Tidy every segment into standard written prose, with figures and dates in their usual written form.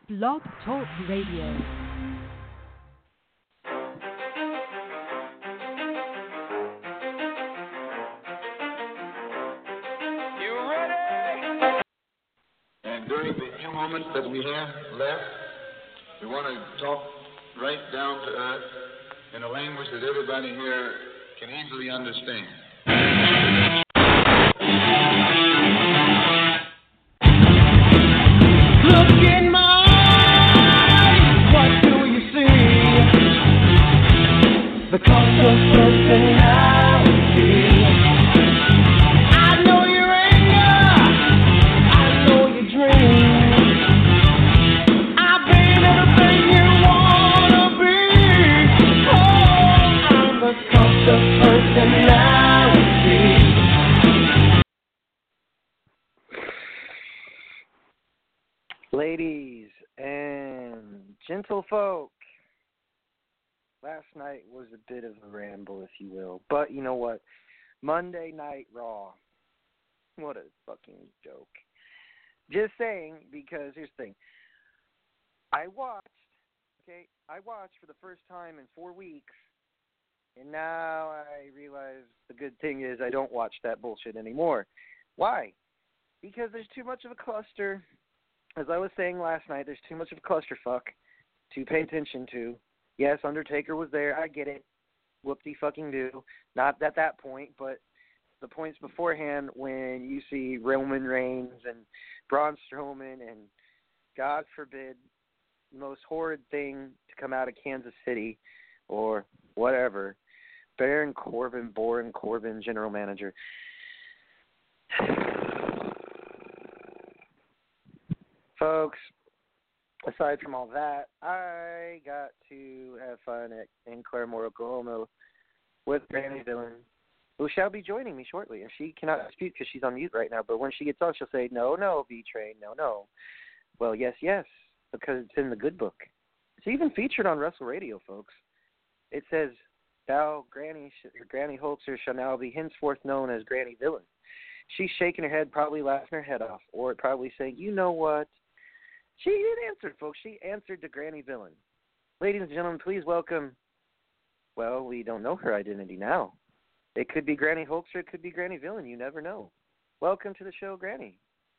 Blog Talk Radio. And during the few moments that we have left, we want to talk right down to earth in a language that everybody here can easily understand. Look in my eyes, what do you see? The cost of personality. I know your anger, I know your dreams. I've been everything you wanna be. Oh, I'm the cost of personality. Ladies and gentlefolk, last night was a bit of a ramble, if you will. But you know what? Monday Night Raw. What a fucking joke. Just saying, because here's the thing. I watched for the first time in 4 weeks, and now I realize the good thing is I don't watch that bullshit anymore. Why? Because there's too much of a cluster. As I was saying last night, there's too much of a clusterfuck to pay attention to. Yes, Undertaker was there. I get it. Whoop-de-fucking-do. Not at that point, but the points beforehand when you see Roman Reigns and Braun Strowman and, God forbid, the most horrid thing to come out of Kansas City or whatever, Baron Corbin, general manager. Folks, aside from all that, I got to have fun in Claremore, Oklahoma with Granny Villain, who shall be joining me shortly. And she cannot speak because she's on mute right now, but when she gets on, she'll say, no, B-Train, no. Well, yes, because it's in the good book. It's even featured on Wrestle Radio, folks. It says, thou, Granny Holzer, shall now be henceforth known as Granny Villain. She's shaking her head, probably laughing her head off, or probably saying, you know what? She did answer, folks. She answered to Granny Villain. Ladies and gentlemen, please welcome, well, we don't know her identity now. It could be Granny Holzer, it could be Granny Villain. You never know. Welcome to the show, Granny.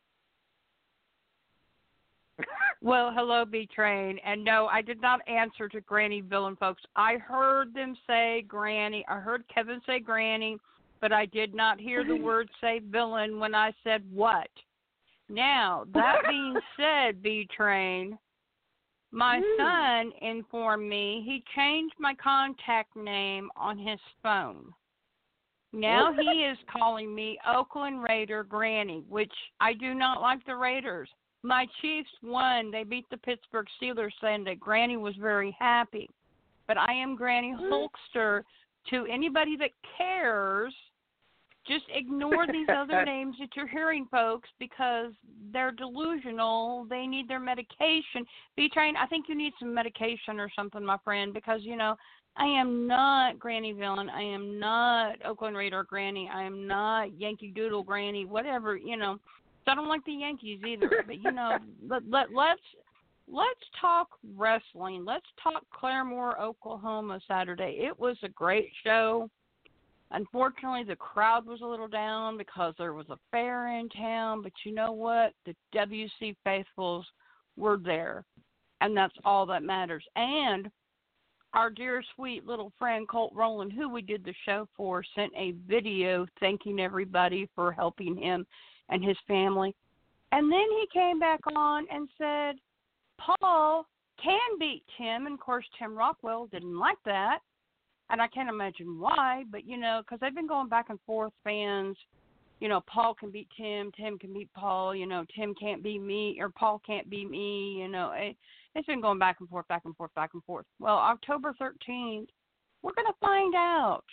Well, hello, B-Train. And no, I did not answer to Granny Villain, folks. I heard them say Granny. I heard Kevin say Granny, but I did not hear the word say Villain when I said what. Now, that being said, B-Train, my son informed me he changed my contact name on his phone. Now he is calling me Oakland Raider Granny, which I do not like the Raiders. My Chiefs won. They beat the Pittsburgh Steelers Sunday. Granny was very happy. But I am Granny Hulkster. To anybody that cares, just ignore these other names that you're hearing, folks, because they're delusional. They need their medication. B-Train, I think you need some medication or something, my friend, because, I am not Granny Villain. I am not Oakland Raider Granny. I am not Yankee Doodle Granny, whatever, So I don't like the Yankees either. But, let's talk wrestling. Let's talk Claremore, Oklahoma Saturday. It was a great show. Unfortunately, the crowd was a little down because there was a fair in town, but you know what? The WC faithfuls were there, and that's all that matters. And our dear, sweet little friend, Colt Rowland, who we did the show for, sent a video thanking everybody for helping him and his family. And then he came back on and said, Paul can beat Tim, and of course, Tim Rockwell didn't like that. And I can't imagine why, but, because they've been going back and forth, fans. Paul can beat Tim, Tim can beat Paul, Tim can't beat me, or Paul can't beat me, It's been going back and forth, back and forth, back and forth. Well, October 13th, we're going to find out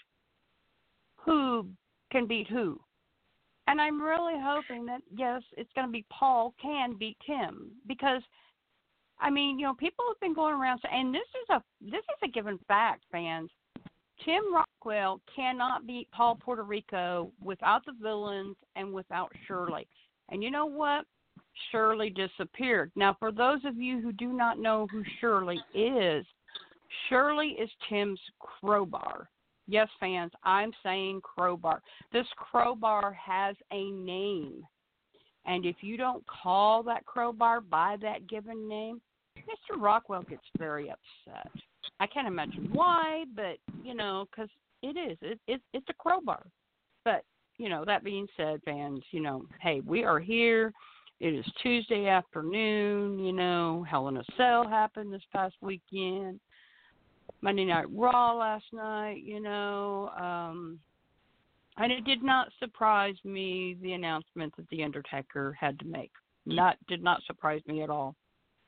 who can beat who. And I'm really hoping that, yes, it's going to be Paul can beat Tim, because, people have been going around saying, and this is a given fact, fans. Tim Rockwell cannot beat Paul Puerto Rico without the Villains and without Shirley. And you know what? Shirley disappeared. Now, for those of you who do not know who Shirley is Tim's crowbar. Yes, fans, I'm saying crowbar. This crowbar has a name. And if you don't call that crowbar by that given name, Mr. Rockwell gets very upset. I can't imagine why, but, because it is. It's a crowbar. But, that being said, fans, hey, we are here. It is Tuesday afternoon. Hell in a Cell happened this past weekend. Monday Night Raw last night, and it did not surprise me, the announcement that The Undertaker had to make. Did not surprise me at all.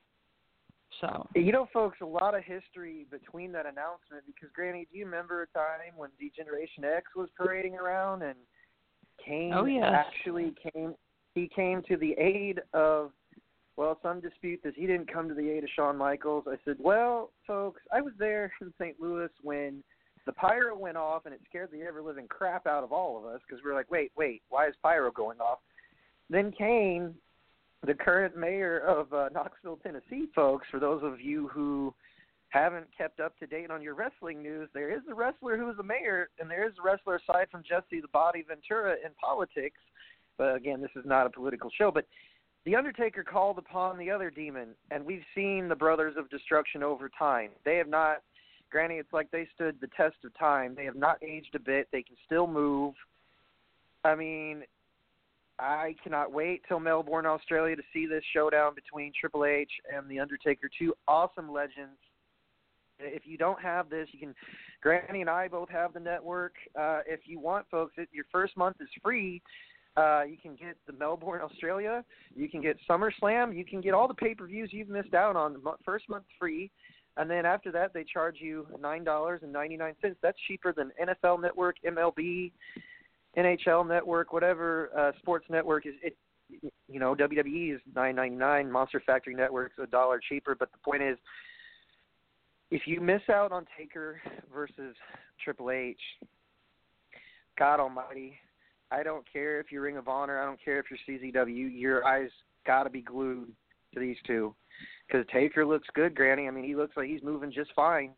So, folks, a lot of history between that announcement, because, Granny, do you remember a time when D-Generation X was parading around and Kane actually came to the aid of, some dispute that he didn't come to the aid of Shawn Michaels. I said, well, folks, I was there in St. Louis when the pyro went off, and it scared the ever-living crap out of all of us, because we were like, wait, why is pyro going off? Then Kane, the current mayor of Knoxville, Tennessee, folks, for those of you who haven't kept up to date on your wrestling news, there is a wrestler who is a mayor, and there is a wrestler aside from Jesse the Body Ventura in politics. But, again, this is not a political show, but The Undertaker called upon the other demon, and we've seen the Brothers of Destruction over time. They have not, Granny, it's like they stood the test of time. They have not aged a bit. They can still move. I mean, I cannot wait till Melbourne, Australia to see this showdown between Triple H and The Undertaker, two awesome legends. If you don't have this, you can, Granny and I both have the network. If you want, folks, your first month is free. You can get the Melbourne, Australia. You can get SummerSlam. You can get all the pay-per-views you've missed out on. The first month free. And then after that, they charge you $9.99. That's cheaper than NFL Network, MLB, NHL Network, whatever sports network is. WWE is $9.99. Monster Factory Network's $1 cheaper. But the point is, if you miss out on Taker versus Triple H, God Almighty, I don't care if you're Ring of Honor. I don't care if you're CZW. Your eyes got to be glued to these two, because Taker looks good, Granny. I mean, he looks like he's moving just fine.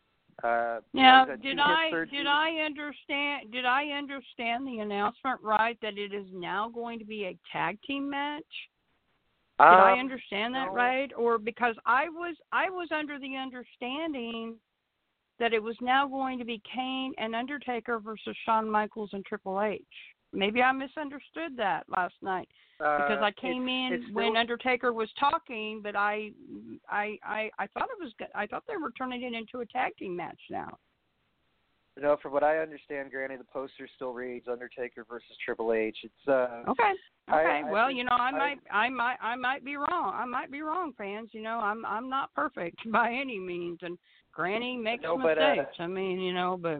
Now, did I understand the announcement right that it is now going to be a tag team match? Did I understand that right? Or because I was under the understanding that it was now going to be Kane and Undertaker versus Shawn Michaels and Triple H. Maybe I misunderstood that last night because I came in when Undertaker was talking, but I thought I thought they were turning it into a tag team match now. No, from what I understand, Granny, the poster still reads Undertaker versus Triple H. It's okay. Well, I might be wrong. I might be wrong, fans. I'm not perfect by any means, and Granny makes mistakes. But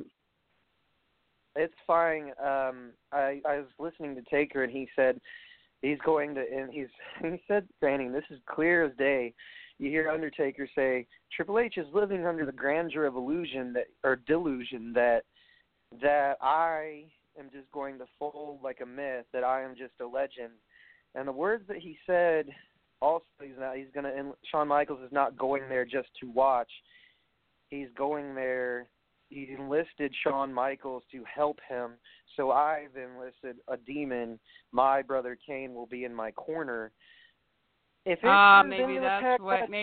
it's fine. I was listening to Taker, and he said he's going to, and he said, Granny, this is clear as day. You hear Undertaker say, Triple H is living under the grandeur of delusion that I am just going to fold like a myth, that I am just a legend. And the words that he said, also, Shawn Michaels is not going there just to watch. He's going there. He enlisted Shawn Michaels to help him. So I've enlisted a demon. My brother Kane will be in my corner. If maybe that's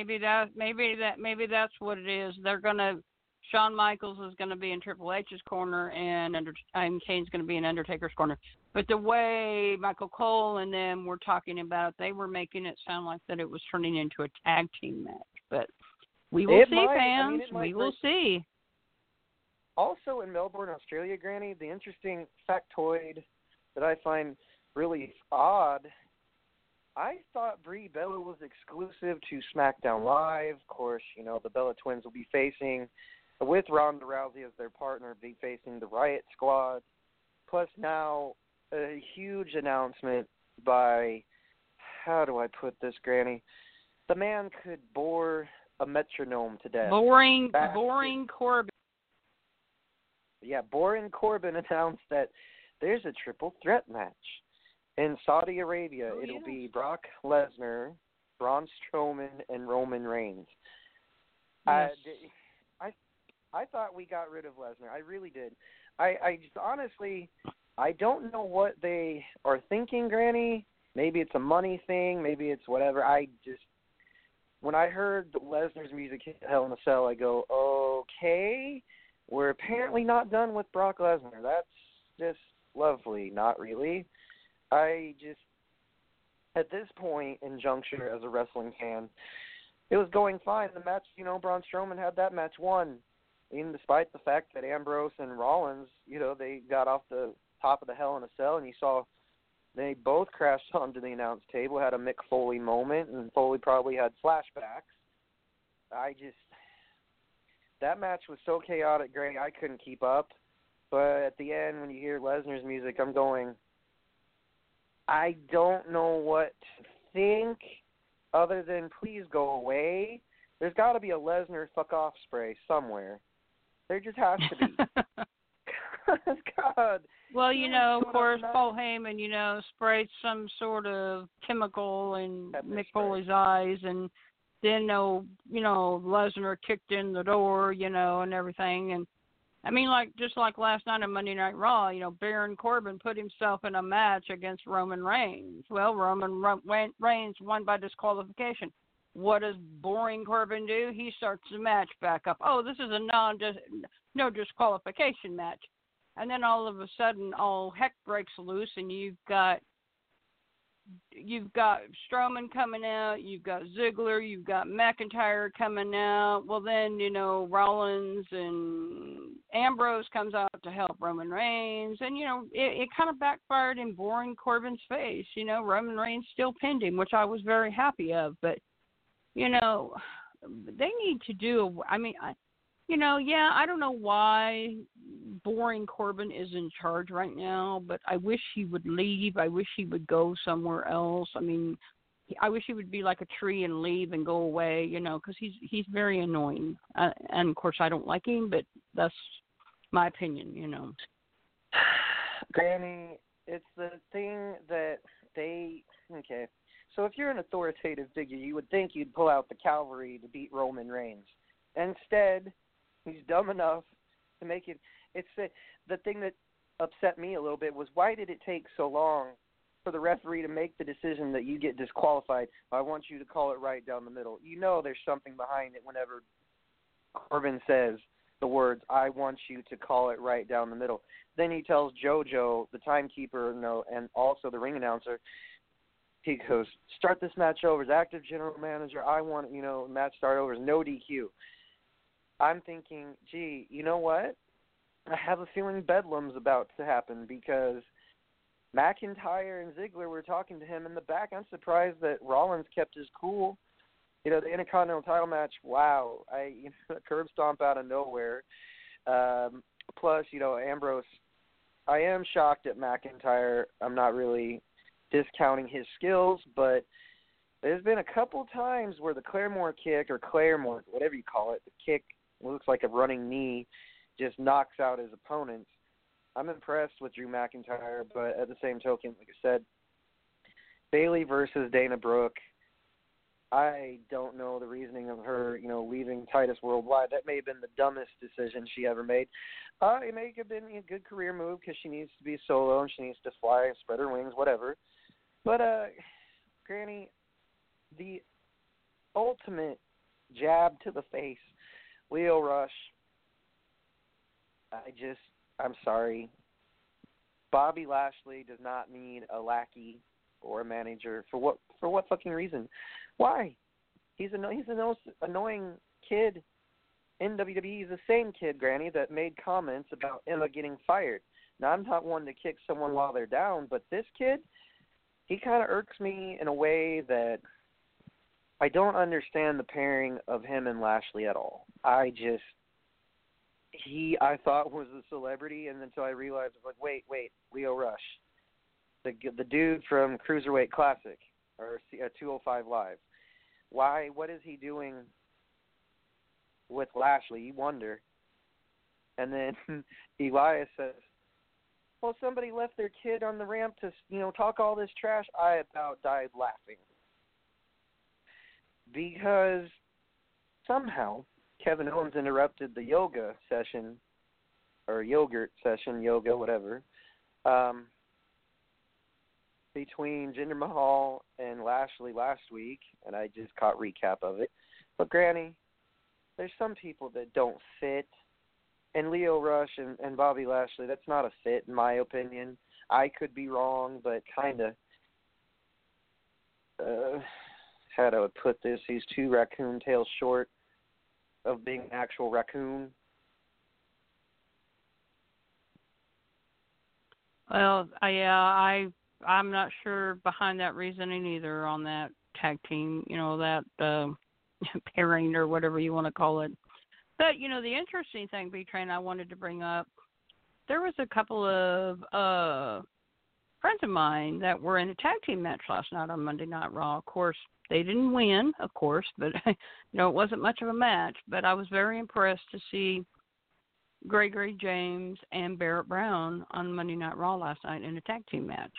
what it is. Shawn Michaels is gonna be in Triple H's corner, and Kane's gonna be in Undertaker's corner. But the way Michael Cole and them were talking about it, they were making it sound like that it was turning into a tag team match. But we will see, fans. We will see. Also in Melbourne, Australia, Granny, the interesting factoid that I find really odd, I thought Brie Bella was exclusive to SmackDown Live. Of course, the Bella Twins will be facing, with Ronda Rousey as their partner, be facing the Riot Squad. Plus now a huge announcement by, how do I put this, Granny? The man could bore a metronome to death. Boring Corbin. Yeah, Boring Corbin announced that there's a triple threat match. In Saudi Arabia, Oh, it'll yeah. be Brock Lesnar, Braun Strowman, and Roman Reigns. Yes. I thought we got rid of Lesnar. I really did. I just honestly, I don't know what they are thinking, Granny. Maybe it's a money thing. Maybe it's whatever. When I heard Lesnar's music hit Hell in a Cell, I go, okay, we're apparently not done with Brock Lesnar. That's just lovely. Not really. At this point in juncture as a wrestling fan, it was going fine. The match, Braun Strowman had that match won. Even despite the fact that Ambrose and Rollins, they got off the top of the Hell in a Cell, and you saw they both crashed onto the announce table, had a Mick Foley moment, and Foley probably had flashbacks. That match was so chaotic, Granny, I couldn't keep up. But at the end, when you hear Lesnar's music, I'm going, I don't know what to think other than please go away. There's got to be a Lesnar fuck off spray somewhere. There just has to be. God. Well, of course, Paul Heyman, sprayed some sort of chemical in Mick Foley's eyes, and then, Lesnar kicked in the door, and everything. And, I mean, just like last night on Monday Night Raw, Baron Corbin put himself in a match against Roman Reigns. Well, Roman Reigns won by disqualification. What does boring Corbin do? He starts the match back up. Oh, this is a no disqualification match. And then all of a sudden, all heck breaks loose, and you've got Strowman coming out, you've got Ziggler, you've got McIntyre coming out. Well, then, Rollins and Ambrose comes out to help Roman Reigns. And, it kind of backfired in boring Corbin's face. Roman Reigns still pinned him, which I was very happy of. But, they need to do, I don't know why boring Corbin is in charge right now, but I wish he would leave. I wish he would go somewhere else. I wish he would be like a tree and leave and go away, because he's very annoying. And, of course, I don't like him, but that's my opinion, Granny, it's the thing that okay. So if you're an authoritative figure, you would think you'd pull out the cavalry to beat Roman Reigns. Instead, he's dumb enough to make it. It's the thing that upset me a little bit was, why did it take so long for the referee to make the decision that you get disqualified? I want you to call it right down the middle. There's something behind it whenever Corbin says the words, I want you to call it right down the middle. Then he tells JoJo, the timekeeper, and also the ring announcer, he goes, start this match over as active general manager. I want, match start over as no DQ. I'm thinking, gee, you know what? I have a feeling Bedlam's about to happen, because McIntyre and Ziggler were talking to him in the back. I'm surprised that Rollins kept his cool. The Intercontinental title match, wow. Curb stomp out of nowhere. Plus, Ambrose, I am shocked at McIntyre. I'm not really discounting his skills, but there's been a couple times where the Claremore kick, or Claremore, whatever you call it, the kick looks like a running knee, just knocks out his opponents. I'm impressed with Drew McIntyre, but at the same token, like I said, Bayley versus Dana Brooke, I don't know the reasoning of her, leaving Titus Worldwide. That may have been the dumbest decision she ever made. It may have been a good career move because she needs to be solo and she needs to fly and spread her wings, whatever. But, Granny, the ultimate jab to the face, Lio Rush, I'm sorry. Bobby Lashley does not need a lackey or a manager. For what fucking reason? Why? He's the most annoying kid in WWE. He's the same kid, Granny, that made comments about Emma getting fired. Now, I'm not one to kick someone while they're down, but this kid, he kind of irks me in a way that I don't understand the pairing of him and Lashley at all. I thought was a celebrity, and until I realized, I was like, wait, Lio Rush, the dude from Cruiserweight Classic or 205 Live. Why? What is he doing with Lashley? You wonder. And then Elias says, while somebody left their kid on the ramp to, talk all this trash, I about died laughing. Because somehow Kevin Owens interrupted the yoga session, or yogurt session, yoga, whatever, between Jinder Mahal and Lashley last week, and I just caught recap of it. But Granny, there's some people that don't fit, and Lio Rush and Bobby Lashley, that's not a fit in my opinion. I could be wrong, but kind of, how do I put this? He's 2 raccoon tails short of being an actual raccoon. Well, I'm not sure behind that reasoning either on that tag team, that pairing or whatever you want to call it. But, the interesting thing, B-Train, I wanted to bring up, there was a couple of friends of mine that were in a tag team match last night on Monday Night Raw. Of course, they didn't win, of course, but, it wasn't much of a match. But I was very impressed to see Gregory James and Barrett Brown on Monday Night Raw last night in a tag team match.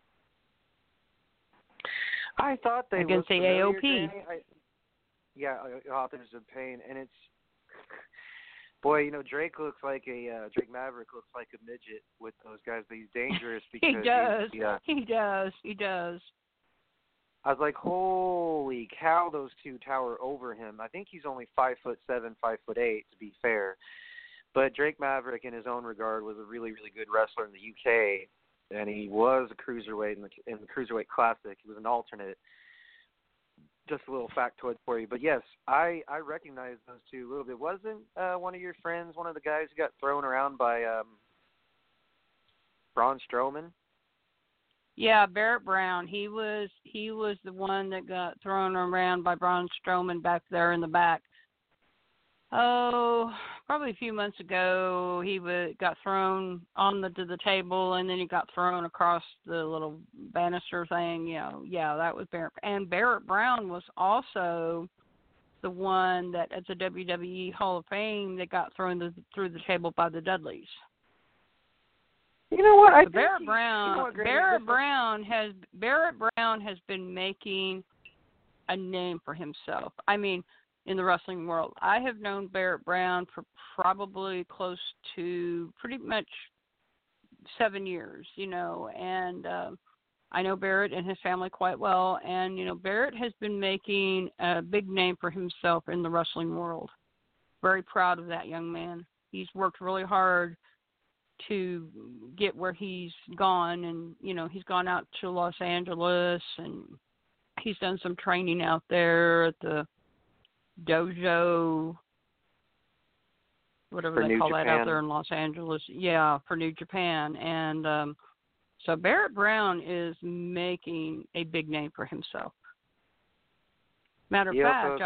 I thought they against the AOP. Authors of Pain, and it's, boy, Drake looks like Drake Maverick looks like a midget with those guys, but he's dangerous because He does. I was like, holy cow, those two tower over him. I think he's only 5'7", 5'8", to be fair. But Drake Maverick, in his own regard, was a really, really good wrestler in the UK, and he was a cruiserweight in the Cruiserweight Classic. He was an alternate. Just a little factoid for you. But, yes, I recognize those two a little bit. Wasn't one of your friends one of the guys who got thrown around by Braun Strowman? Yeah, Barrett Brown. He was the one that got thrown around by Braun Strowman back there in the back. Oh, probably a few months ago, he got thrown to the table, and then he got thrown across the little banister thing. Yeah, that was Barrett. And Barrett Brown was also the one that at the WWE Hall of Fame that got thrown through the table by the Dudleys. You know what? Barrett Brown has been making a name for himself. I mean, in the wrestling world, I have known Barrett Brown for probably close to pretty much 7 years, and I know Barrett and his family quite well, and Barrett has been making a big name for himself in the wrestling world. Very proud of that young man. He's worked really hard to get where he's gone, and he's gone out to Los Angeles, and he's done some training out there at the dojo, whatever they call that out there in Los Angeles. Yeah, for New Japan. And so Barrett Brown is making a big name for himself. Matter of fact,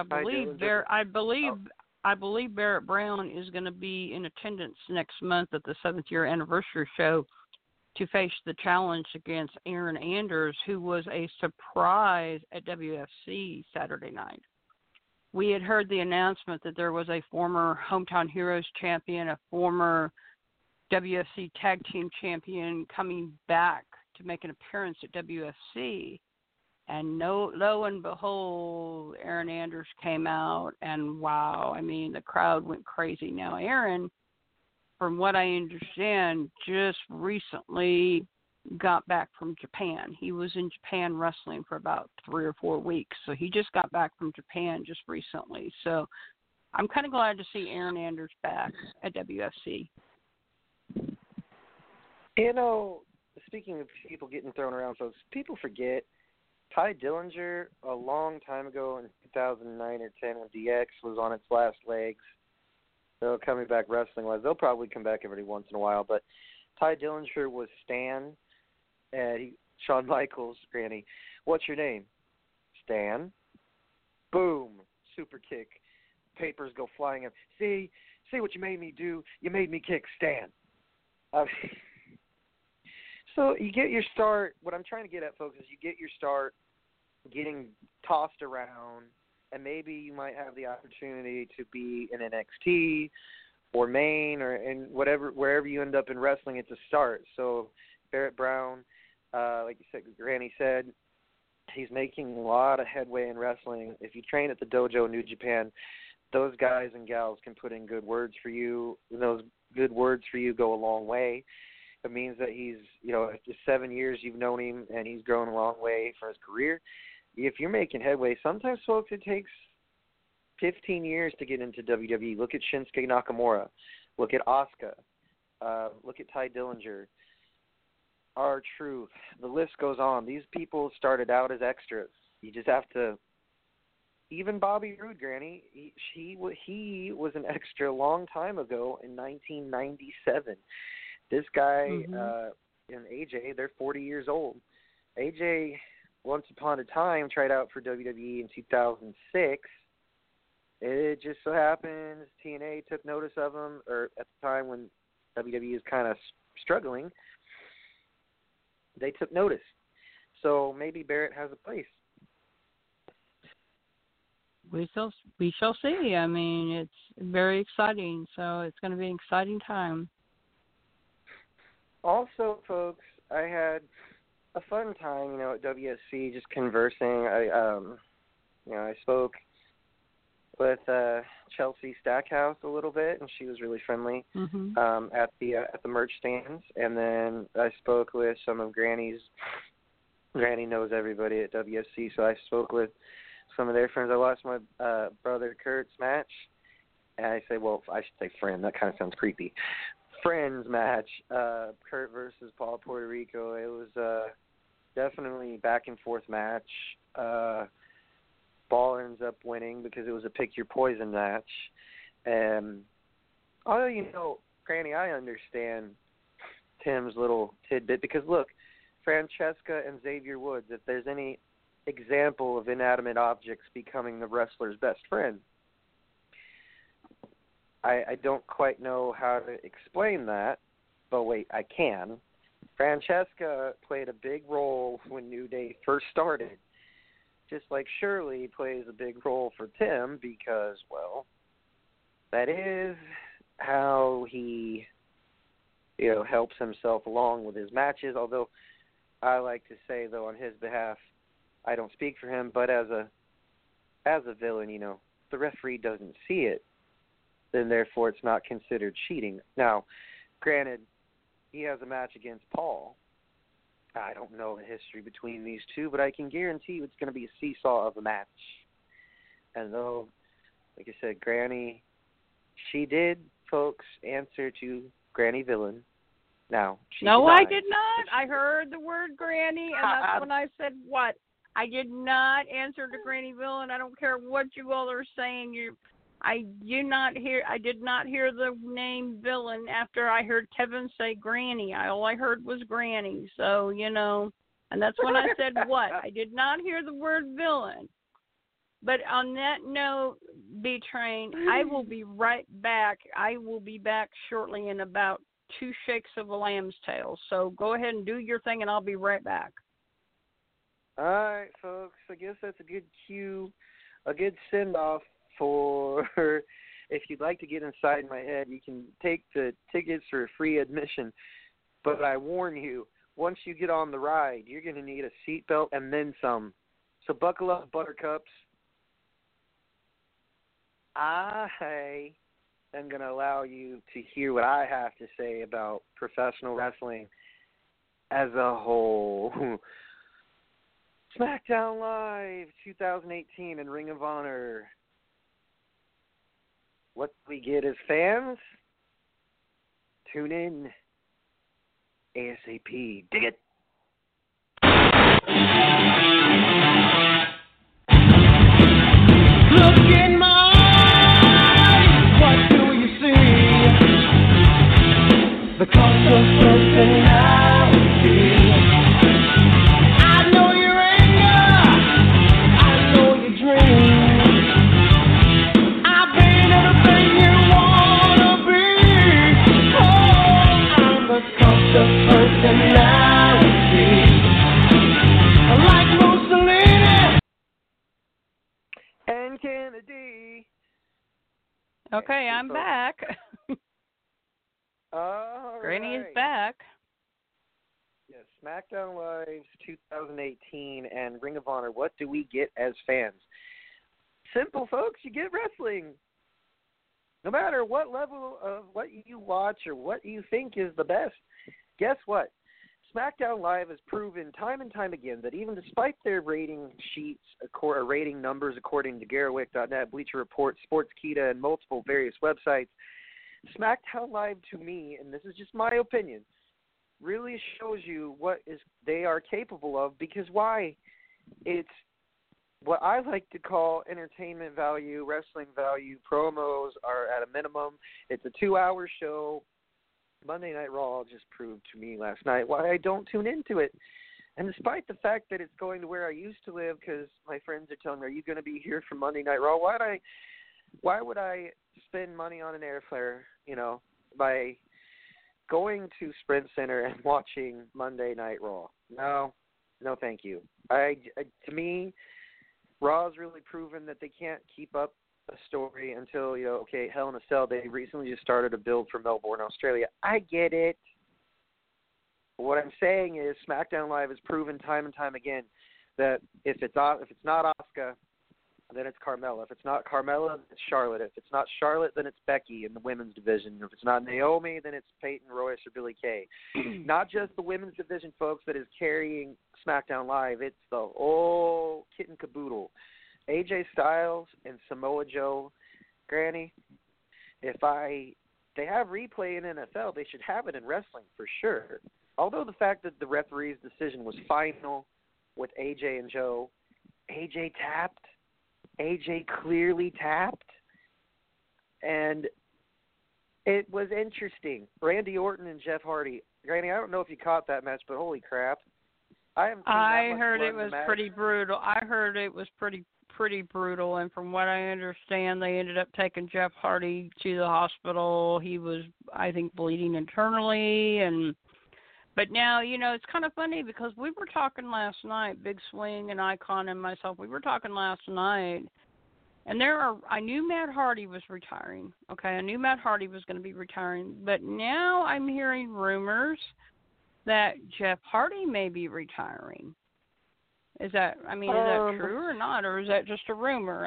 I believe Barrett Brown is going to be in attendance next month at the 7th year anniversary show to face the challenge against Aaron Anders, who was a surprise at WFC Saturday night. We had heard the announcement that there was a former Hometown Heroes champion, a former WFC Tag Team champion coming back to make an appearance at WFC. And lo and behold, Aaron Anders came out, and wow, I mean, the crowd went crazy. Now, Aaron, from what I understand, just recently got back from Japan. He was in Japan wrestling for about 3 or 4 weeks, so he just got back from Japan just recently. So I'm kind of glad to see Aaron Anders back at WFC. Speaking of people getting thrown around, folks, people forget Ty Dillinger a long time ago in 2009 or 10 when DX was on its last legs. So coming back wrestling-wise, they'll probably come back every once in a while, but Ty Dillinger was Stan. Shawn Michaels, Granny, what's your name? Stan. Boom. Super kick. Papers go flying up. See what you made me do? You made me kick Stan. So you get your start. What I'm trying to get at, folks, is you get your start getting tossed around, and maybe you might have the opportunity to be in NXT or Maine or in wherever you end up in wrestling, it's a start. So Barrett Brown, like you said, Granny said, he's making a lot of headway in wrestling. If you train at the dojo New Japan, those guys and gals can put in good words for you. Those good words for you go a long way. It means that he's, after 7 years you've known him and he's grown a long way for his career. If you're making headway, sometimes, folks, it takes 15 years to get into WWE. Look at Shinsuke Nakamura. Look at Asuka. Look at Ty Dillinger. R-Truth. The list goes on. These people started out as extras. You just have to. Even Bobby Roode, Granny, he was an extra a long time ago in 1997. This guy and AJ, they're 40 years old. AJ, once upon a time, tried out for WWE in 2006. It just so happens TNA took notice of him, or at the time when WWE is kind of struggling, they took notice. So maybe Barrett has a place. We shall see. I mean, it's very exciting, so it's going to be an exciting time. Also, folks, I had a fun time, at WSC, just conversing. I spoke with Chelsea Stackhouse a little bit, and she was really friendly at the merch stands. And then I spoke with some of Granny knows everybody at WSC, so I spoke with some of their friends. I watched my brother Kurt's match, and I should say friend. That kind of sounds creepy. Friends match, Kurt versus Paul Puerto Rico. It was definitely back and forth match. Ball ends up winning because it was a pick your poison match. And although Granny, I understand Tim's little tidbit because look, Francesca and Xavier Woods, if there's any example of inanimate objects becoming the wrestler's best friend, I don't quite know how to explain that, but wait, I can. Francesca played a big role when New Day first started, just like Shirley plays a big role for Tim because, well, that is how he, helps himself along with his matches, although I like to say, though, on his behalf, I don't speak for him, but as a villain, the referee doesn't see it, then therefore it's not considered cheating. Now, granted, he has a match against Paul. I don't know the history between these two, but I can guarantee you it's going to be a seesaw of a match. And though, like I said, Granny, she did, folks, answer to Granny Villain. Now, no, I did not. I heard the word Granny, and that's when I said what? I did not answer to Granny Villain. I don't care what you all are saying. I did not hear the name Villain after I heard Kevin say Granny. All I heard was Granny. So, and that's when I said what? I did not hear the word Villain. But on that note, B-Train, I will be right back. I will be back shortly in about 2 shakes of a lamb's tail. So go ahead and do your thing, and I'll be right back. All right, folks. I guess that's a good cue, a good send-off for if you'd like to get inside my head, you can take the tickets for free admission. But I warn you, once you get on the ride, you're going to need a seatbelt and then some. So buckle up, buttercups. I am going to allow you to hear what I have to say about professional wrestling as a whole. SmackDown Live 2018 and Ring of Honor. What we get as fans? Tune in ASAP. Dig it! Look in my eyes, what do you see? The cost of personality. I know your anger, I know your dreams. I've been everything you wanna be. Oh, I'm the cost of personality. Like Mussolini and Kennedy. Okay, I'm back. Granny right. is back. Yes, SmackDown Live's 2018 and Ring of Honor. What do we get as fans? Simple, folks. You get wrestling. No matter what level of what you watch or what you think is the best, guess what? SmackDown Live has proven time and time again that even despite their rating sheets or rating numbers according to Garrowick.net, Bleacher Report, Sportskeeda, and multiple various websites, SmackDown Live to me, and this is just my opinion, really shows you what they are capable of, because why? It's what I like to call entertainment value, wrestling value. Promos are at a minimum. It's a 2-hour show. Monday Night Raw just proved to me last night why I don't tune into it. And despite the fact that it's going to where I used to live, because my friends are telling me, are you going to be here for Monday Night Raw? Why would I spend money on an airfare, by going to Sprint Center and watching Monday Night Raw? No, thank you. To me, Raw has really proven that they can't keep up a story until, Hell in a Cell, they recently just started a build for Melbourne, Australia. I get it. But what I'm saying is SmackDown Live has proven time and time again that if it's not Asuka, then it's Carmella. If it's not Carmella, then it's Charlotte. If it's not Charlotte, then it's Becky in the women's division. If it's not Naomi, then it's Peyton Royce or Billie Kay. Not just the women's division, folks, that is carrying SmackDown Live. It's the whole kit and caboodle. AJ Styles and Samoa Joe, Granny, they have replay in NFL, they should have it in wrestling for sure. Although the fact that the referee's decision was final with AJ and Joe, AJ tapped. AJ clearly tapped. And it was interesting. Randy Orton and Jeff Hardy. Granny, I don't know if you caught that match, but holy crap. I heard it was pretty brutal. I heard it was pretty brutal, and from what I understand, they ended up taking Jeff Hardy to the hospital. He was, I think, bleeding internally, but now, it's kind of funny because we were talking last night, Big Swing and Icon and myself, we were talking last night, and I knew Matt Hardy was retiring, okay? I knew Matt Hardy was going to be retiring, but now I'm hearing rumors that Jeff Hardy may be retiring. Is that true or not, or is that just a rumor?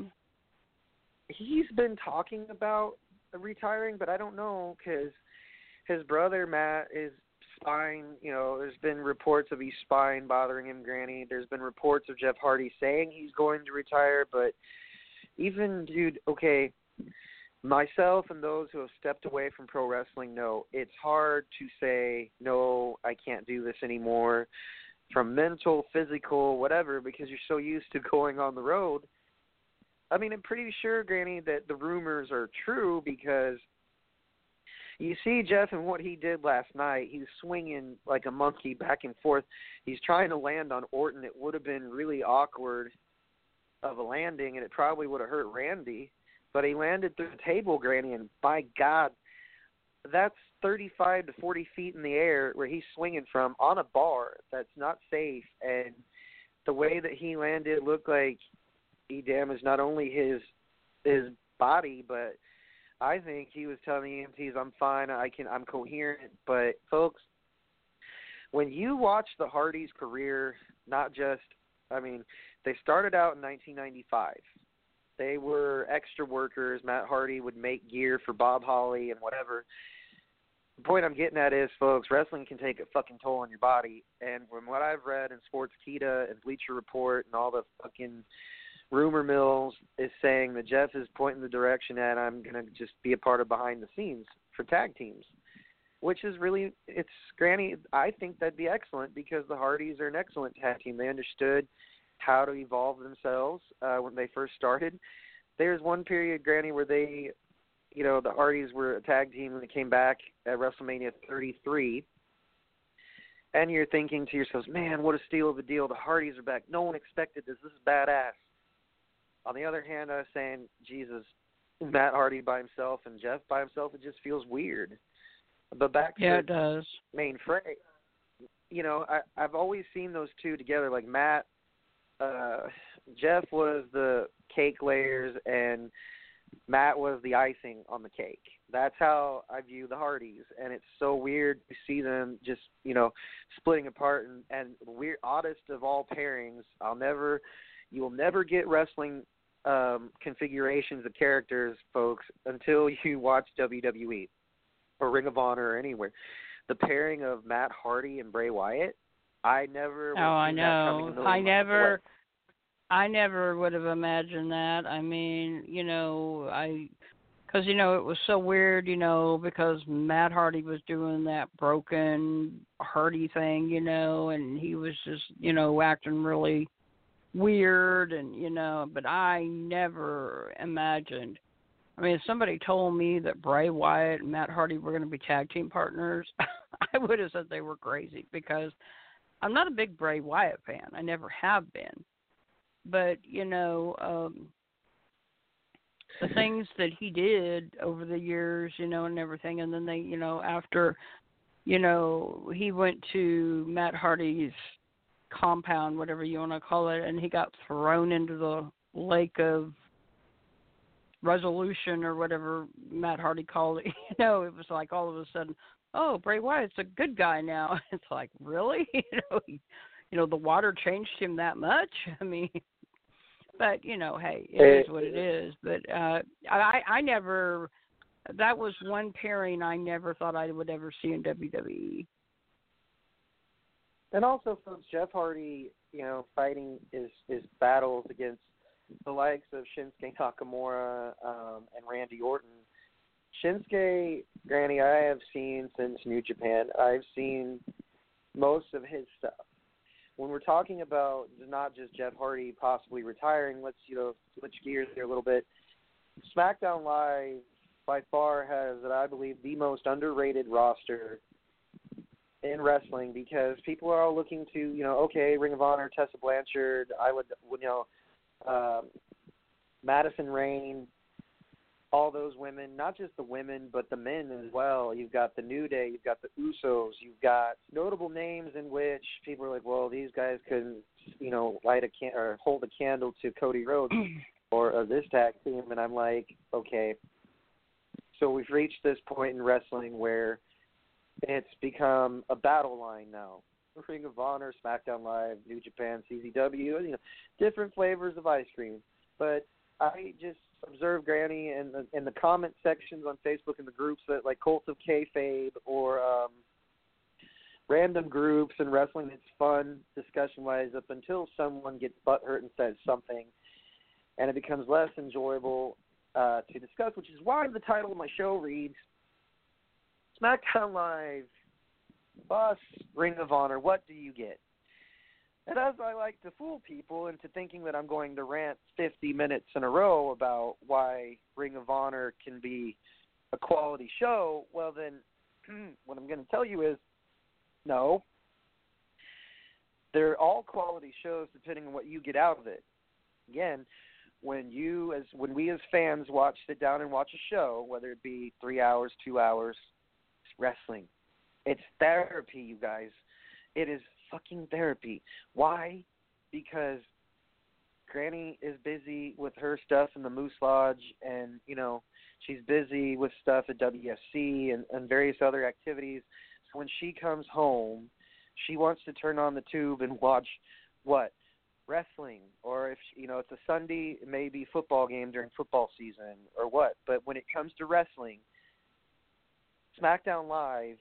He's been talking about retiring, but I don't know, because his brother Matt is spine, there's been reports of his spine bothering him, Granny. There's been reports of Jeff Hardy saying he's going to retire, but even, dude, okay, myself and those who have stepped away from pro wrestling know it's hard to say, no, I can't do this anymore, from mental, physical, whatever, because you're so used to going on the road. I'm pretty sure, Granny, that the rumors are true, because you see Jeff and what he did last night. He was swinging like a monkey back and forth. He's trying to land on Orton. It would have been really awkward of a landing, and it probably would have hurt Randy. But he landed through the table, Granny, and by God, that's 35 to 40 feet in the air where he's swinging from on a bar. That's not safe. And the way that he landed looked like he damaged not only his body, but I think he was telling the EMTs, I'm fine, I'm coherent. But folks, when you watch the Hardys' career, not just, they started out in 1995. They were extra workers. Matt Hardy would make gear for Bob Holly and whatever. The point I'm getting at is, folks, wrestling can take a fucking toll on your body. And from what I've read in Sportskeeda and Bleacher Report and all the fucking rumor mills is saying that Jeff is pointing the direction that I'm going to just be a part of behind the scenes for tag teams, which is really, it's, Granny, I think that'd be excellent, because the Hardys are an excellent tag team. They understood how to evolve themselves when they first started. There's one period, Granny, where they, the Hardys were a tag team when they came back at WrestleMania 33. And you're thinking to yourselves, man, what a steal of a deal. The Hardys are back. No one expected this. This is badass. On the other hand, I was saying, Jesus, Matt Hardy by himself and Jeff by himself, it just feels weird. But back to it does. Main fray, I've always seen those two together. Like Jeff was the cake layers, and Matt was the icing on the cake. That's how I view the Hardys, and it's so weird to see them just, splitting apart and weird, oddest of all pairings. You will never get wrestling configurations of characters, folks, until you watch WWE or Ring of Honor or anywhere. The pairing of Matt Hardy and Bray Wyatt, I never. Oh, I know. I never would have imagined that. I mean, because, it was so weird, because Matt Hardy was doing that broken Hardy thing, and he was just, acting really weird and, but I never imagined. I mean, if somebody told me that Bray Wyatt and Matt Hardy were going to be tag team partners, I would have said they were crazy because I'm not a big Bray Wyatt fan. I never have been. But, the things that he did over the years, and everything, and then they, after, he went to Matt Hardy's compound, whatever you want to call it, and he got thrown into the lake of resolution or whatever Matt Hardy called it. It was like all of a sudden, oh, Bray Wyatt's a good guy now. It's like, really? The water changed him that much? I mean, but, hey, it is what it is. But I never, that was one pairing I never thought I would ever see in WWE. And also, folks, Jeff Hardy, fighting his battles against the likes of Shinsuke Nakamura and Randy Orton. Shinsuke, Granny, I have seen since New Japan. I've seen most of his stuff. When we're talking about not just Jeff Hardy possibly retiring, let's switch gears here a little bit. SmackDown Live by far has, I believe, the most underrated roster in wrestling because people are all looking to, okay, Ring of Honor, Tessa Blanchard, Madison Rain, all those women, not just the women, but the men as well. You've got the New Day, you've got the Usos, you've got notable names in which people are like, well, these guys couldn't, light or hold a candle to Cody Rhodes or this tag team. And I'm like, okay, so we've reached this point in wrestling where it's become a battle line now. Ring of Honor, SmackDown Live, New Japan, CZW, different flavors of ice cream. But I just observe, Granny, in the comment sections on Facebook and the groups that like Cult of Kayfabe or random groups in wrestling. It's fun discussion-wise up until someone gets butthurt and says something, and it becomes less enjoyable to discuss, which is why the title of my show reads SmackDown Live, Boss, Ring of Honor, what do you get? And as I like to fool people into thinking that I'm going to rant 50 minutes in a row about why Ring of Honor can be a quality show, well then, what I'm going to tell you is, no. They're all quality shows depending on what you get out of it. Again, when we as fans sit down and watch a show, whether it be 3 hours, 2 hours, it's wrestling. It's therapy, you guys. It is fucking therapy. Why? Because Granny is busy with her stuff in the Moose Lodge, and she's busy with stuff at WSC and various other activities. So when she comes home, she wants to turn on the tube and watch what? Wrestling. Or if it's a Sunday, it may be football game during football season or what. But when it comes to wrestling, SmackDown Live,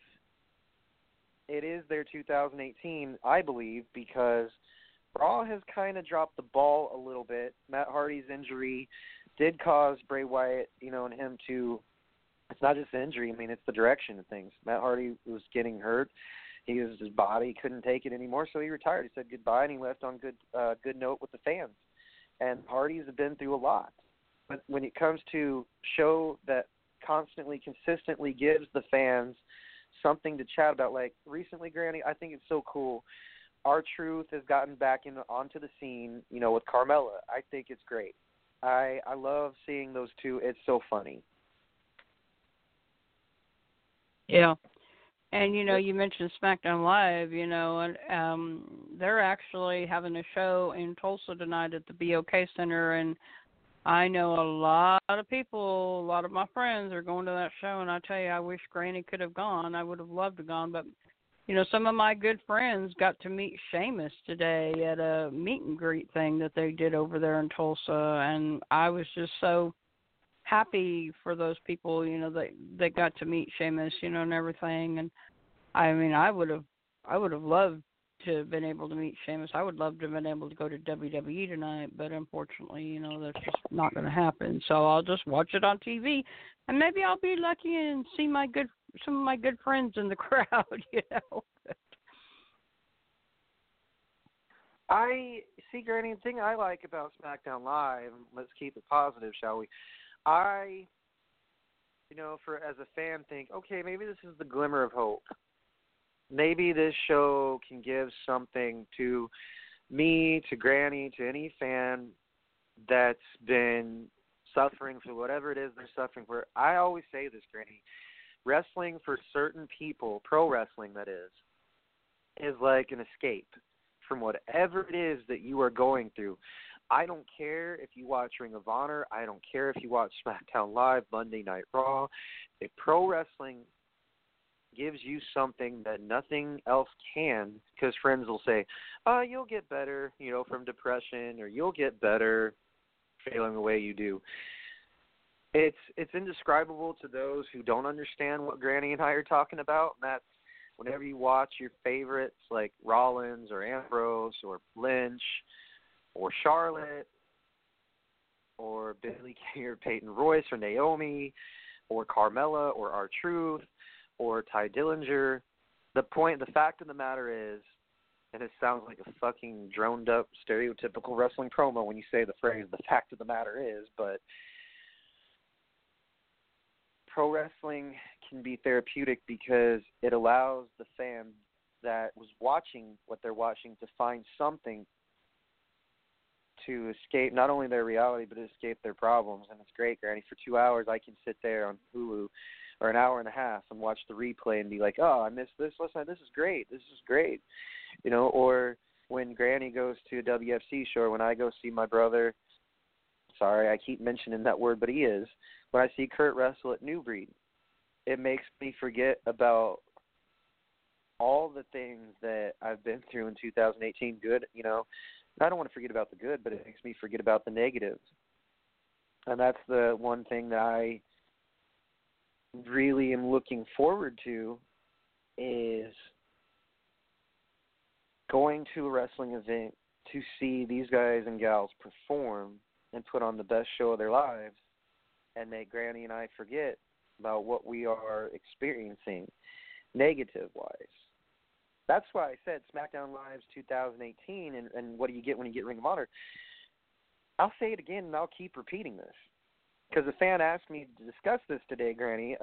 it is their 2018, I believe, because Raw has kind of dropped the ball a little bit. Matt Hardy's injury did cause Bray Wyatt, and him to – it's not just the injury. I mean, it's the direction of things. Matt Hardy was getting hurt. His body couldn't take it anymore, so he retired. He said goodbye, and he left on good note with the fans. And Hardys have been through a lot. But when it comes to show that constantly, consistently gives the fans – something to chat about. Like recently, Granny, I think it's so cool. R-Truth has gotten back onto the scene, with Carmella. I think it's great. I love seeing those two. It's so funny. Yeah. And, you mentioned SmackDown Live, and they're actually having a show in Tulsa tonight at the BOK Center, and I know a lot of people, a lot of my friends are going to that show, and I tell you, I wish Granny could have gone. I would have loved to have gone, but some of my good friends got to meet Seamus today at a meet and greet thing that they did over there in Tulsa, and I was just so happy for those people, that got to meet Seamus, and everything. And I mean, I would have loved to have been able to meet Seamus. I would love to have been able to go to WWE tonight, but unfortunately, that's just not going to happen. So I'll just watch it on TV, and maybe I'll be lucky and see some of my good friends in the crowd. I see, Granny. The thing I like about SmackDown Live, let's keep it positive, shall we? I, as a fan, think, okay, maybe this is the glimmer of hope. Maybe this show can give something to me, to Granny, to any fan that's been suffering for whatever it is they're suffering for. I always say this, Granny. Wrestling for certain people, pro wrestling that is like an escape from whatever it is that you are going through. I don't care if you watch Ring of Honor. I don't care if you watch SmackDown Live, Monday Night Raw. If pro wrestling gives you something that nothing else can, because friends will say, you'll get better, from depression, or you'll get better feeling the way you do. It's indescribable to those who don't understand what Granny and I are talking about, and that's whenever you watch your favorites like Rollins or Ambrose or Lynch or Charlotte or Billie Kay or Peyton Royce or Naomi or Carmella or R-Truth or Ty Dillinger. The fact of the matter is, and it sounds like a fucking droned up stereotypical wrestling promo when you say the phrase, the fact of the matter is, but pro wrestling can be therapeutic because it allows the fan that was watching what they're watching to find something to escape not only their reality but to escape their problems. And it's great, Granny. For 2 hours I can sit there on Hulu, or an hour and a half, and watch the replay and be like, oh, I missed this. Listen, this is great. This is great. Or when Granny goes to a WFC show, or when I go see my brother, sorry, I keep mentioning that word, but he is, when I see Kurt wrestle at New Breed, it makes me forget about all the things that I've been through in 2018. Good, I don't want to forget about the good, but it makes me forget about the negatives. And that's the one thing that I really am looking forward to, is going to a wrestling event to see these guys and gals perform and put on the best show of their lives and make Granny and I forget about what we are experiencing negative-wise. That's why I said SmackDown Live's 2018, and what do you get when you get Ring of Honor? I'll say it again, and I'll keep repeating this. Because a fan asked me to discuss this today, Granny.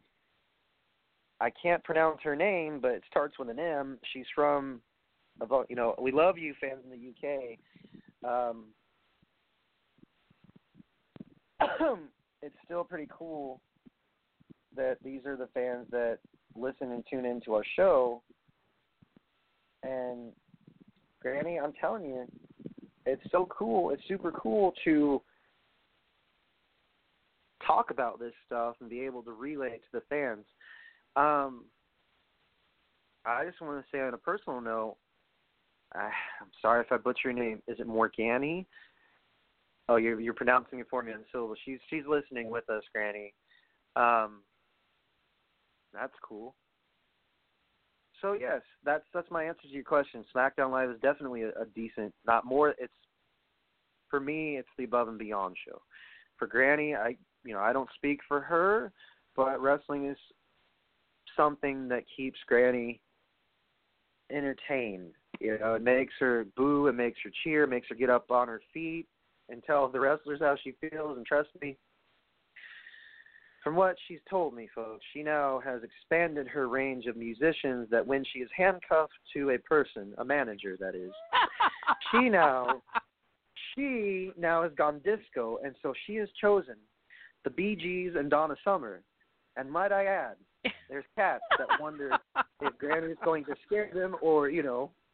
I can't pronounce her name, but it starts with an M. She's from, we love you, fans in the UK. It's still pretty cool that these are the fans that listen and tune into our show. And, Granny, I'm telling you, it's so cool. It's super cool to talk about this stuff and be able to relay it to the fans. I just want to say on a personal note, I'm sorry if I butcher your name. Is it Morgani? Oh, you're pronouncing it for me on the syllable. She's listening with us, Granny. That's cool. So yes, that's my answer to your question. SmackDown Live is definitely a decent, not more. It's, for me, it's the above and beyond show. For Granny, I don't speak for her, but wrestling is something that keeps Granny entertained. It makes her boo, it makes her cheer, it makes her get up on her feet and tell the wrestlers how she feels. And trust me, from what she's told me, folks, she now has expanded her range of musicians that when she is handcuffed to a person, a manager that is, she now has gone disco, and so she has chosen the Bee Gees and Donna Summer. And might I add, there's cats that wonder if Granny is going to scare them or,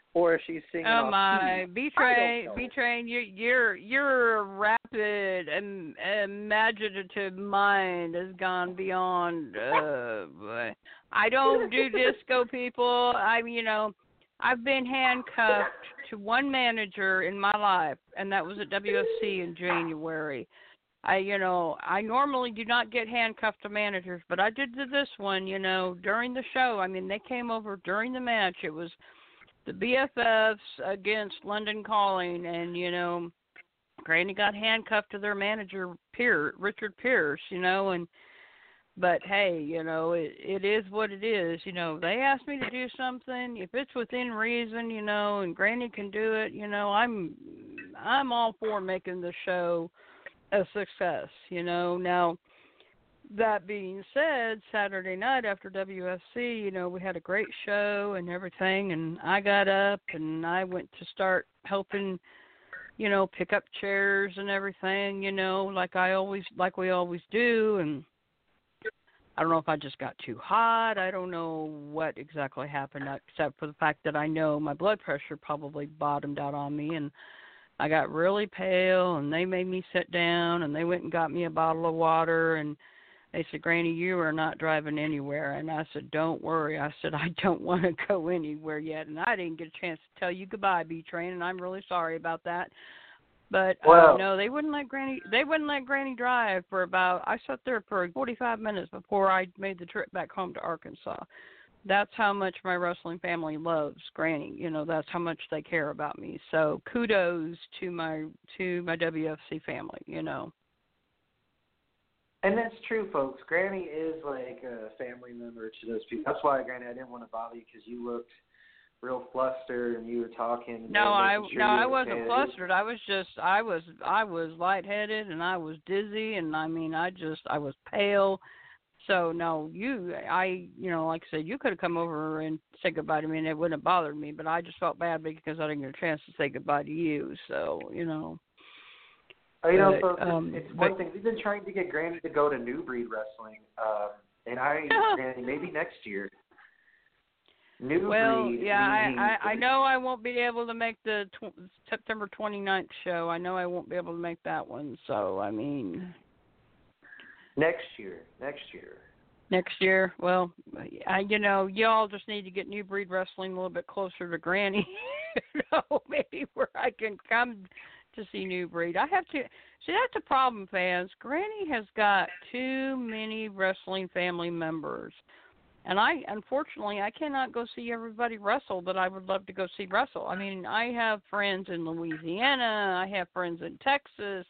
Or if she's singing Oh off my, key. B-Train, your rapid and imaginative mind has gone beyond. I don't do disco, people. I've been handcuffed to one manager in my life, and that was at WFC in January. I normally do not get handcuffed to managers, but I did to this one, during the show. I mean, they came over during the match. It was the BFFs against London Calling, and, Granny got handcuffed to their manager, Richard Pierce, but hey, it is what it is. They asked me to do something. If it's within reason, and Granny can do it, I'm all for making the show a success, Now, that being said, Saturday night after WFC, we had a great show and everything, and I got up and I went to start helping, pick up chairs and everything, like we always do, and I don't know if I just got too hot. I don't know what exactly happened, except for the fact that I know my blood pressure probably bottomed out on me, and I got really pale, and they made me sit down, and they went and got me a bottle of water, and they said, Granny, you are not driving anywhere. And I said, don't worry. I said, I don't want to go anywhere yet. And I didn't get a chance to tell you goodbye, B-Train, and I'm really sorry about that. But no, they wouldn't let Granny drive for about, I sat there for 45 minutes before I made the trip back home to Arkansas. That's how much my wrestling family loves Granny. That's how much they care about me. So kudos to my WFC family, And that's true, folks. Granny is like a family member to those people. That's why, Granny, I didn't want to bother you because you looked real flustered and you were talking. And I wasn't flustered. I was lightheaded and I was dizzy, and I was pale. So no, like I said, you could have come over and said goodbye to me, and it wouldn't have bothered me. But I just felt bad because I didn't get a chance to say goodbye to you. So folks, it's one thing. We've been trying to get Granny to go to New Breed Wrestling, Granny, maybe next year. I know I won't be able to make the September 29th show. I know I won't be able to make that one. So next year. Next year. Well, y'all just need to get New Breed Wrestling a little bit closer to Granny. Maybe where I can come to see New Breed. I have to. See, that's the problem, fans. Granny has got too many wrestling family members. And unfortunately, I cannot go see everybody wrestle that I would love to go see wrestle. I mean, I have friends in Louisiana. I have friends in Texas.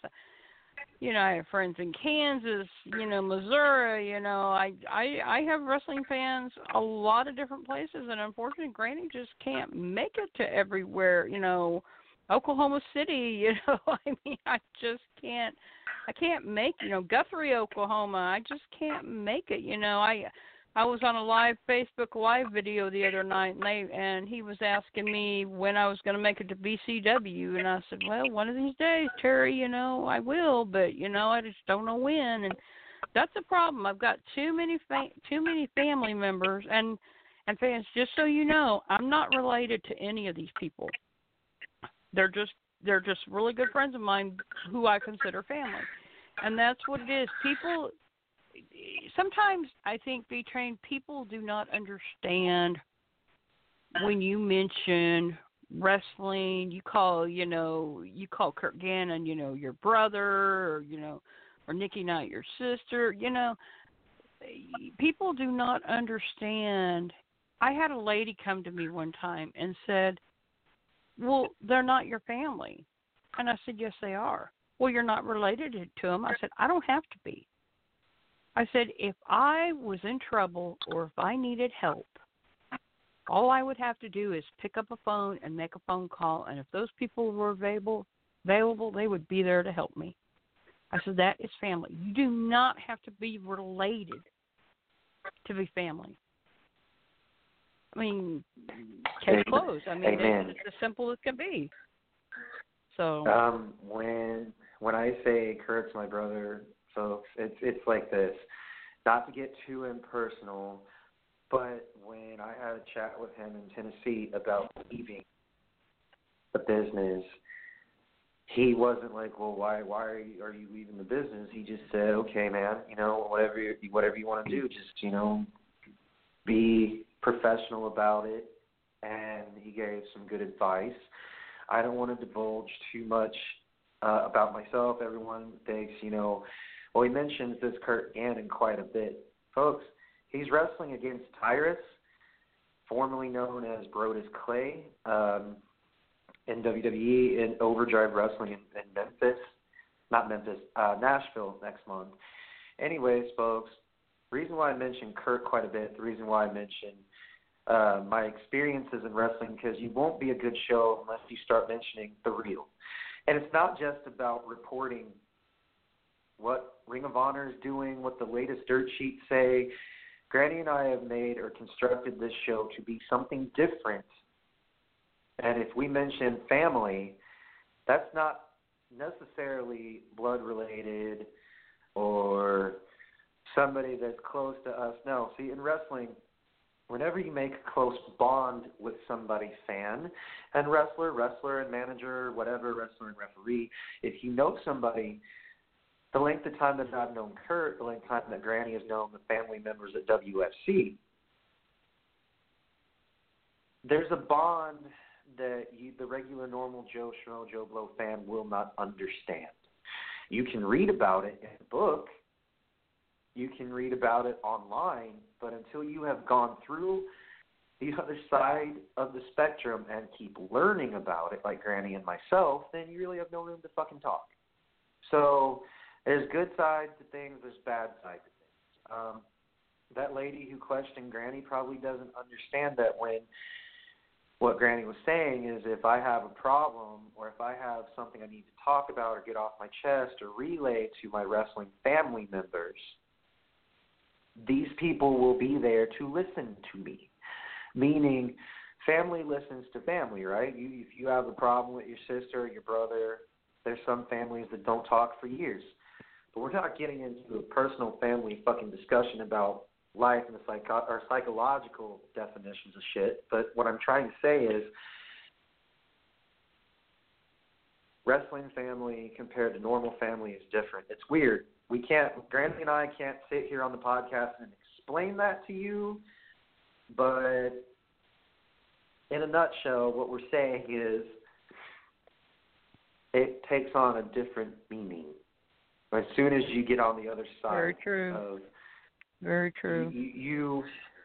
I have friends in Kansas, Missouri, I have wrestling fans a lot of different places, and unfortunately, Granny just can't make it to everywhere, Oklahoma City, I just can't. I can't make, Guthrie, Oklahoma. I just can't make it, I was on a live Facebook Live video the other night, and he was asking me when I was going to make it to BCW, and I said, well, one of these days, Terry, I will, but I just don't know when, and that's a problem. I've got too many family members, and fans. Just so you know, I'm not related to any of these people. They're just really good friends of mine who I consider family, and that's what it is. People. Sometimes I think B-Train people do not understand when you mention wrestling. You call Kurt Gannon, your brother, or Nikki Knight, your sister. People do not understand. I had a lady come to me one time and said, "Well, they're not your family," and I said, "Yes, they are." "Well, you're not related to them." I said, "I don't have to be." I said, if I was in trouble or if I needed help, all I would have to do is pick up a phone and make a phone call, and if those people were available, they would be there to help me. I said, that is family. You do not have to be related to be family. I mean, case closed. I mean, it's as simple as can be. So when I say Kurt's my brother, folks, it's like this. Not to get too impersonal, but when I had a chat with him in Tennessee about leaving, the business, he wasn't like, well, why are you leaving the business? He just said, okay, man, whatever you want to do, just, be professional about it. And he gave some good advice. I don't want to divulge too much about myself. Everyone thinks, he mentions this Kurt Gannon quite a bit. Folks, he's wrestling against Tyrus, formerly known as Brodus Clay, in WWE, in Overdrive Wrestling in Nashville next month. Anyways, folks, the reason why I mentioned Kurt quite a bit, the reason why I mentioned my experiences in wrestling, because you won't be a good show unless you start mentioning the real. And it's not just about reporting what Ring of Honor is doing, what the latest dirt sheets say. Granny and I have made or constructed this show to be something different. And if we mention family, that's not necessarily blood-related or somebody that's close to us. No, see, in wrestling, whenever you make a close bond with somebody, fan and wrestler and manager, whatever, wrestler and referee, if you know somebody, the length of time that I've known Kurt, the length of time that Granny has known the family members at WFC, there's a bond that the regular, normal Joe Schmo, Joe Blow fan will not understand. You can read about it in a book, you can read about it online, but until you have gone through the other side of the spectrum and keep learning about it, like Granny and myself, then you really have no room to fucking talk. So there's good sides to things, there's bad sides to things. That lady who questioned Granny probably doesn't understand that when what Granny was saying is, if I have a problem or if I have something I need to talk about or get off my chest or relay to my wrestling family members, these people will be there to listen to me. Meaning, family listens to family, right? If you have a problem with your sister or your brother, there's some families that don't talk for years. But we're not getting into a personal family fucking discussion about life and the psychological definitions of shit. But what I'm trying to say is, wrestling family compared to normal family is different. It's weird. Granny and I can't sit here on the podcast and explain that to you, but in a nutshell, what we're saying is it takes on a different meaning as soon as you get on the other side. Very true. Very true. You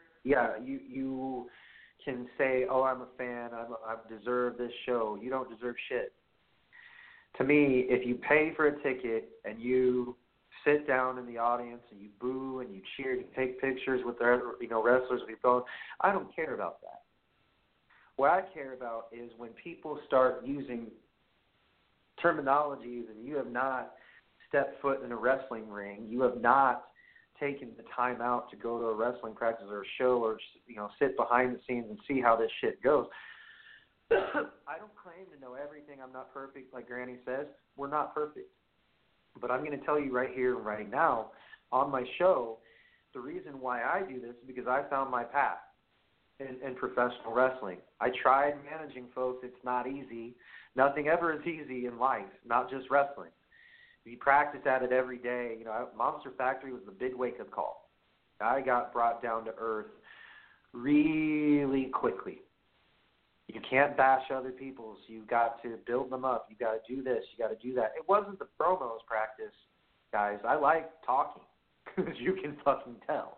can say, oh, I'm a fan, I deserve this show. You don't deserve shit. To me, if you pay for a ticket and you sit down in the audience and you boo and you cheer and you take pictures with the wrestlers with your phone, I don't care about that. What I care about is when people start using terminologies and you have not stepped foot in a wrestling ring, you have not taken the time out to go to a wrestling practice or a show or sit behind the scenes and see how this shit goes. I don't claim to know everything. I'm not perfect, like Granny says. We're not perfect. But I'm going to tell you right here and right now on my show, the reason why I do this is because I found my path in professional wrestling. I tried managing folks. It's not easy. Nothing ever is easy in life, not just wrestling. You practice at it every day. Monster Factory was the big wake-up call. I got brought down to earth really quickly. You can't bash other people's. You've got to build them up. You've got to do this. You got to do that. It wasn't the promos practice, guys. I like talking, as you can fucking tell.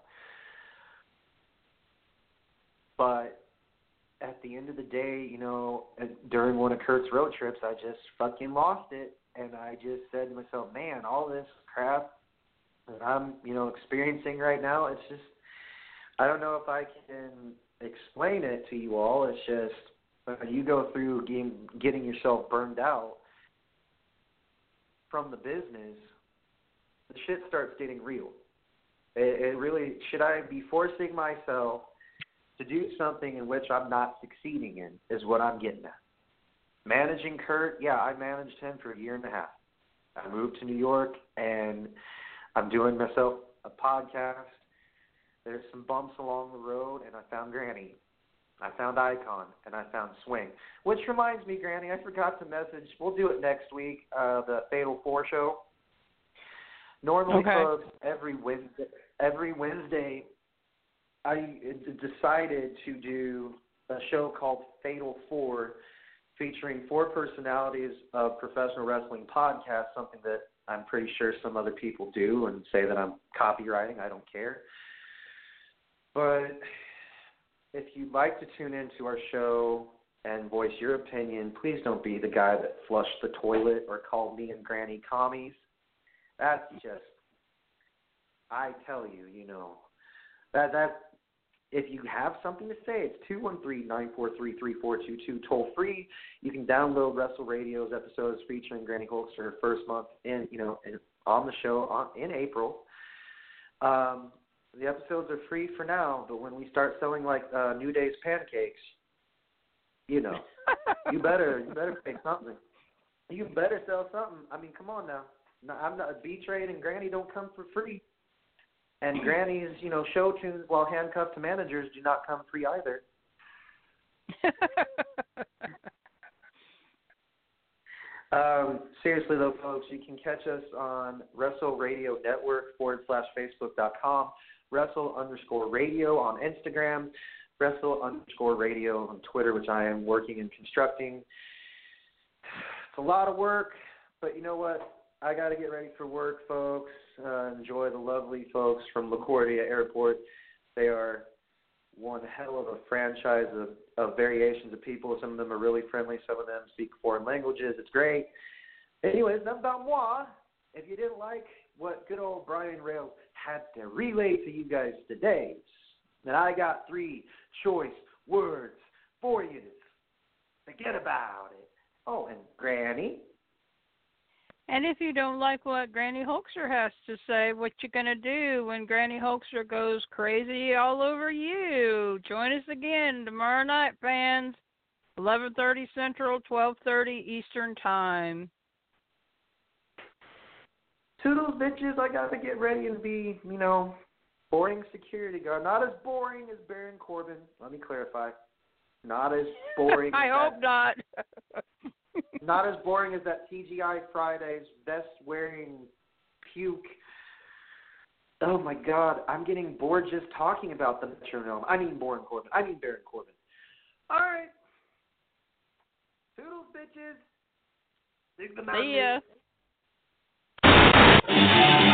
But at the end of the day, during one of Kurt's road trips, I just fucking lost it. And I just said to myself, man, all this crap that I'm, experiencing right now, it's just, I don't know if I can explain it to you all. It's just, when you go through getting yourself burned out from the business, the shit starts getting real. It really, should I be forcing myself to do something in which I'm not succeeding in, is what I'm getting at. Managing Kurt, yeah, I managed him for 1.5 years. I moved to New York, and I'm doing myself a podcast. There's some bumps along the road, and I found Granny. I found Icon, and I found Swing. Which reminds me, Granny, I forgot to message. We'll do it next week, the Fatal 4 show. Normally, folks, every Wednesday, I decided to do a show called Fatal 4, featuring 4 personalities of professional wrestling podcasts, something that I'm pretty sure some other people do and say that I'm copywriting. I don't care. But if you'd like to tune into our show and voice your opinion, please don't be the guy that flushed the toilet or called me and Granny commies. That's just, I tell you, that if you have something to say, it's 213-943-3422, toll free. You can download Wrestle Radio's episodes featuring Granny Hulkster first month on the show in April. The episodes are free for now, but when we start selling like New Day's pancakes, you better pay something. You better sell something. I mean, come on now. I'm not B-Trade and Granny don't come for free. And Granny's, show tunes while handcuffed to managers do not come free either. Seriously, though, folks, you can catch us on Wrestle Radio Network /Facebook.com, Wrestle_Radio on Instagram, Wrestle_Radio on Twitter, which I am working and constructing. It's a lot of work, but you know what? I got to get ready for work, folks. Enjoy the lovely folks from LaGuardia Airport. They are one hell of a franchise of variations of people. Some of them are really friendly. Some of them speak foreign languages. It's great. Anyways, enough about moi. If you didn't like what good old Brian Rails had to relay to you guys today, then I got 3 choice words for you. Forget about it. Oh, and Granny. And if you don't like what Granny Hulkster has to say, what you gonna do when Granny Hulkster goes crazy all over you? Join us again tomorrow night, fans. 11:30 Central, 12:30 Eastern Time. Toodles, bitches. I gotta get ready and be, boring security guard. Not as boring as Baron Corbin. Let me clarify. Not as boring. I hope not. Not as boring as that TGI Fridays vest-wearing puke. Oh, my God. I'm getting bored just talking about the Metronome. I mean Baron Corbin. All right. Toodles, bitches. See ya.